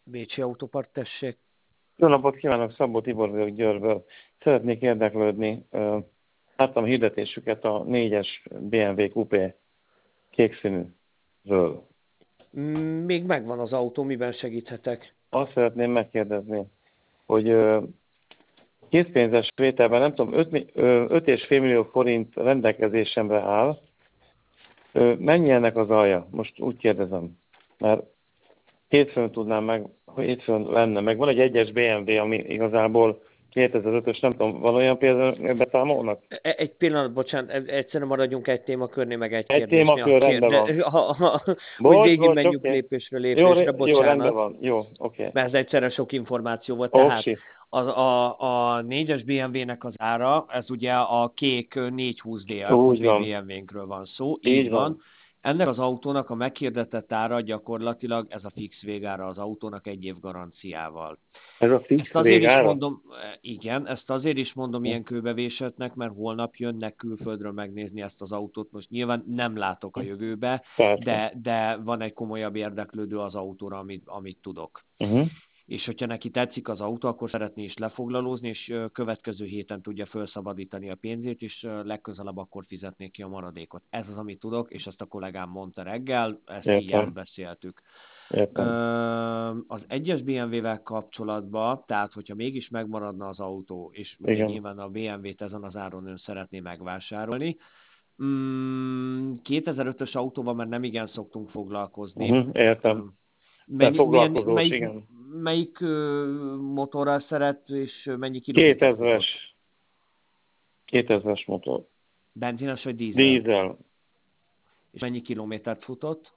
Bécsi Autópart, tessék. Jó napot kívánok, Szabó Tibor vagyok Győrből. Szeretnék érdeklődni. Láttam hirdetésüket a 4-es BMW Coupé kék színűről. Még megvan az autó, miben segíthetek? Azt szeretném megkérdezni, hogy készpénzes vételben, nem tudom, 5,5 millió forint rendelkezésemre áll. Mennyi ennek az alja? Most úgy kérdezem, mert hétfőn tudnám meg, hogy hétfőn lenne. Meg van egy 1-es BMW, ami igazából 2005-ös, nem tudom, van olyan például beszámolnak? Egy pillanat, bocsánat, egyszerűen maradjunk egy témakörnél, meg egy Egy kérdésnél. témakör, rendben van. Hogy Bocs, végig bocs, menjünk oké. lépésről Jó, lépésre, jó, rendben bocsánat, van. Jó, oké. mert ez egyszerre sok információ volt. Tehát Oké. a 4-es BMW-nek az ára, ez ugye a kék 420D, a Úgy kupé van. BMW-nkről van szó, így Így van. van. Ennek az autónak a meghirdetett ára gyakorlatilag ez a fix végára az autónak 1 év garanciával. Ez a fix Ezt azért is végára? mondom, igen, ezt azért is mondom ilyen kőbevésetnek, mert holnap jönnek külföldről megnézni ezt az autót. Most nyilván nem látok a jövőbe, Persze. de van egy komolyabb érdeklődő az autóra, amit tudok. Uh-huh. És hogyha neki tetszik az autó, akkor szeretné is lefoglalózni, és következő héten tudja felszabadítani a pénzét, és legközelebb akkor fizetnék ki a maradékot. Ez az, amit tudok, és ezt a kollégám mondta reggel, ezt így Értem. átbeszéltük. Értem. Az 1-es BMW-vel kapcsolatban, tehát hogyha mégis megmaradna az autó, és ugye Igen. nyilván a BMW-t ezen az áron ön szeretné megvásárolni, 2005-ös autóval már nem igen szoktunk foglalkozni. Uh-huh. Értem. De Mennyi, foglalkozós, igen. melyik motorral szeret, és mennyi kilométert futott? 2000-es. 2000-es motor. Benzines vagy dízel? Dízel. És mennyi kilométert futott?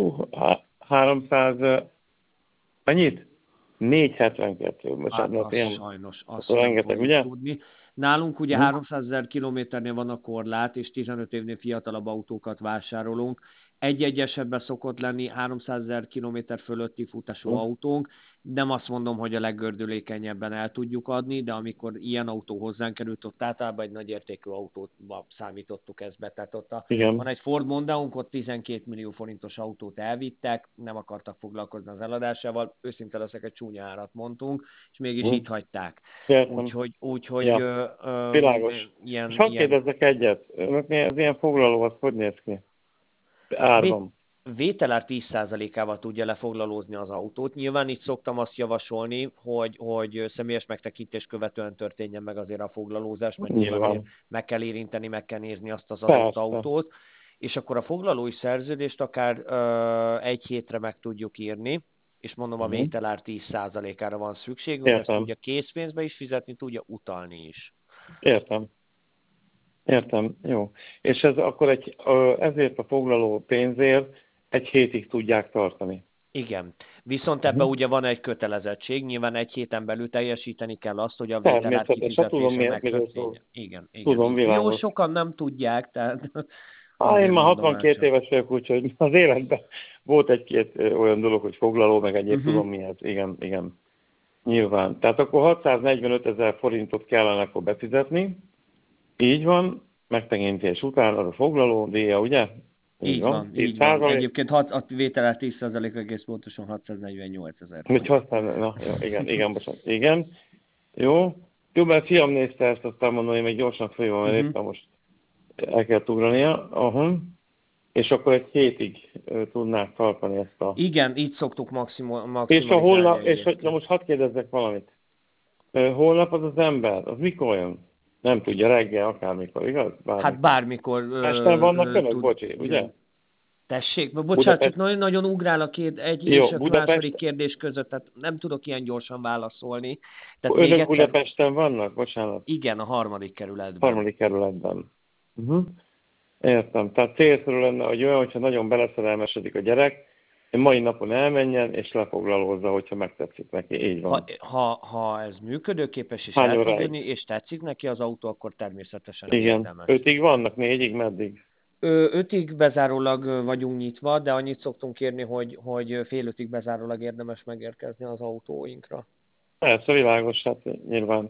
300... Mennyit? 472. Bocsánat, Az ilyen sajnos, azt nem rengeteg, fogjuk ugye? tudni. Nálunk ugye Uh-huh. 300 000 kilométernél van a korlát, és 15 évnél fiatalabb autókat vásárolunk. Egy-egy esetben szokott lenni 300 000 kilométer fölötti futású autónk. Nem azt mondom, hogy a leggördülékenyebben el tudjuk adni, de amikor ilyen autó hozzánk került, ott általában egy nagy értékű autóba számítottuk ezt be. Tehát ott van Igen. egy Ford Mondeunk, ott 12 millió forintos autót elvittek, nem akartak foglalkozni az eladásával, őszinte leszek, egy csúnya árat mondtunk, és mégis itt hagyták. Értem. Úgyhogy Ja. Világos. És hadd ilyen kérdezzek egyet. Önöknél ez ilyen foglaló, az hogy néz ki? Árban. vételár 10%-ával tudja lefoglalózni az autót. Nyilván itt szoktam azt javasolni, hogy személyes megtekintés követően történjen meg azért a foglalózás, mert nyilván azért meg kell érinteni, meg kell nézni azt az adott autót. És akkor a foglalói szerződést akár 1 hétre meg tudjuk írni, és mondom, a vételár 10%-ára van szükségünk, ezt tudja készpénzbe is fizetni, tudja utalni is. Értem, jó. És ez akkor ezért a foglaló pénzért 1 hétig tudják tartani. Igen. Viszont ebben ugye van egy kötelezettség, nyilván 1 héten belül teljesíteni kell azt, hogy a vételár kifizetése megtörténjen. Igen. Tudom, Jó, világos. sokan nem tudják, tehát Én már 62 éves vagyok, úgyhogy az életben volt 1-2 olyan dolog, hogy foglaló, meg egyéb tudom mi ez. Igen. Nyilván. Tehát akkor 645 000 forintot kellene akkor befizetni. Így van, megtekintés után az a foglaló díja, ugye? Így van. Egyébként a vételár 10% egész pontosan 648 000. Na, igen, bocsánat. Igen. Jó, mert fiam nézte ezt, aztán mondom, hogy még gyorsan följöm, mert éppen most el kell ugrania. És akkor 1 hétig tudnák tartani ezt a... Igen, így szoktuk maximalizálni. És holnap, na most hadd kérdezzek valamit. Holnap az ember, az mikor jön? Nem tudja, reggel, akármikor, igaz? Hát bármikor. Este vannak önök, bocsi, ugye? Tessék, bocsánat, csak nagyon ugrál a egy és a második kérdés között, tehát nem tudok ilyen gyorsan válaszolni. Tehát önök egyszer... Budapesten vannak? Bocsánat. Igen, a 3. kerületben. 3. kerületben. Értem. Tehát célszerű lenne, hogy olyan, hogyha nagyon beleszerelmesedik a gyerek, mai napon elmenjen, és lefoglalózza, hogyha megtetszik neki. Így van. Ha ez működőképes, és el tud jönni, és tetszik neki az autó, akkor természetesen érdemes. 5-ig vannak, 4-ig, meddig? 5-ig bezárólag vagyunk nyitva, de annyit szoktunk kérni, hogy fél 5-ig bezárólag érdemes megérkezni az autóinkra. Persze, világos, hát nyilván.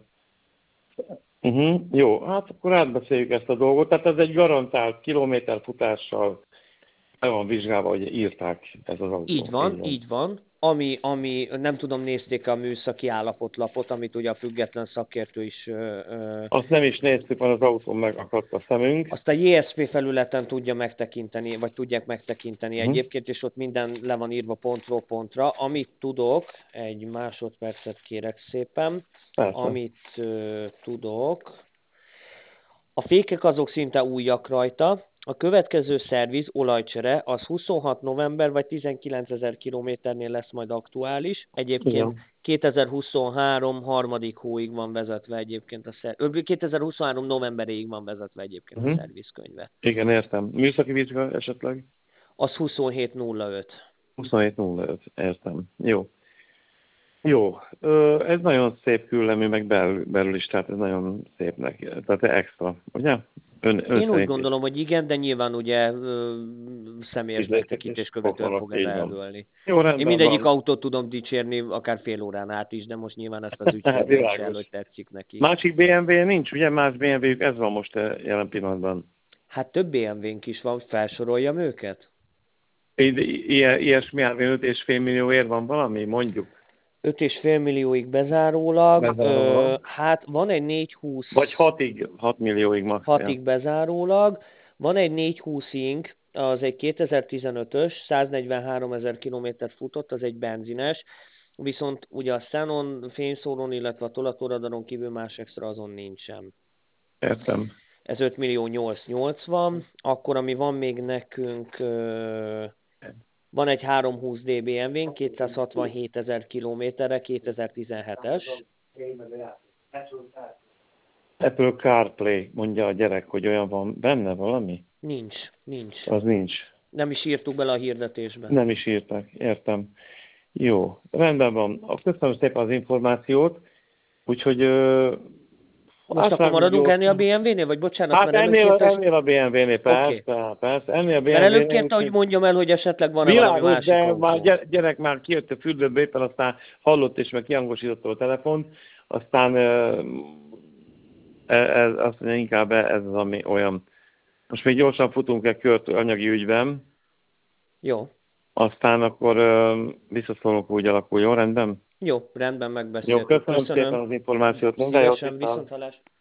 Jó, hát akkor átbeszéljük ezt a dolgot. Tehát ez egy garantált kilométerfutással be van vizsgálva, hogy írták ez az autó. Így van, így van. Ami nem tudom, nézték a műszaki állapotlapot, amit ugye a független szakértő is... Azt nem is néztük, mert az autón megakadt a szemünk. Azt a JSP felületen tudja megtekinteni, vagy tudják megtekinteni egyébként, és ott minden le van írva pontról pontra. Amit tudok, egy másodpercet kérek szépen, Persze. amit tudok... A fékek azok szinte újak rajta. A következő szerviz, olajcsere, az 26 november vagy 19 000 kilométernél lesz majd aktuális. Egyébként igen. 2023 harmadik hóig van vezetve egyébként a 2023 novemberéig van vezetve egyébként a szervizkönyve. Igen, értem. Műszaki vizsga esetleg? Az 27.05. 27.05, értem. Jó. Jó, ez nagyon szép küllemű, meg belül is, tehát ez nagyon szépnek, tehát extra, ugye? Én úgy gondolom, hogy igen, de nyilván ugye személyes megtekintés követően fog ez eldőlni. Jó, én mindegyik autót tudom dicsérni, akár fél órán át is, de most nyilván ezt az ügyfél döntse el, hogy tetszik neki. Másik BMW nincs, ugye? Más BMW-jük, ez van most jelen pillanatban. Hát több BMW-nk is van, felsoroljam őket? Ilyesmi 5,5 millióért van valami, mondjuk? 5,5 millióig bezárólag. Hát van egy 420... Vagy 6 millióig max. 6-ig bezárólag. Van egy 420-ink, az egy 2015-ös, 143 000 kilométert futott, az egy benzines, viszont ugye a Xenon, fényszórón, illetve a tolatóradaron kívül más extra azon nincsen. Értem. Ez 5 millió 880, akkor ami van még nekünk... Van egy 320D BMW-n, 267 000 kilométerre, 2017-es. Apple CarPlay, mondja a gyerek, hogy olyan van benne valami? Nincs. Az nincs. Nem is írtuk bele a hirdetésbe. Nem is írták, értem. Jó, rendben van. Köszönöm szépen az információt, úgyhogy... Most akkor maradunk ennél a BMW-nél, vagy bocsánat? Hát ennél a BMW-nél, persze, okay. persze. Ennél a BMW-nél. Mert előbb kérte, hogy mondjam el, hogy esetleg van-e valami másik de autó. Már gyerek már kijött a fürdőbe, éppen aztán hallott és meg kihangosította a telefont, aztán azt mondja, inkább ez az, ami olyan. Most még gyorsan futunk egy kört anyagi ügyben. Jó. Aztán akkor visszaszólunk, úgy alakul, jó, rendben? Jó, rendben, megbeszéltük. Jó, köszönöm szépen az információt. Szívesen, viszonthallásra.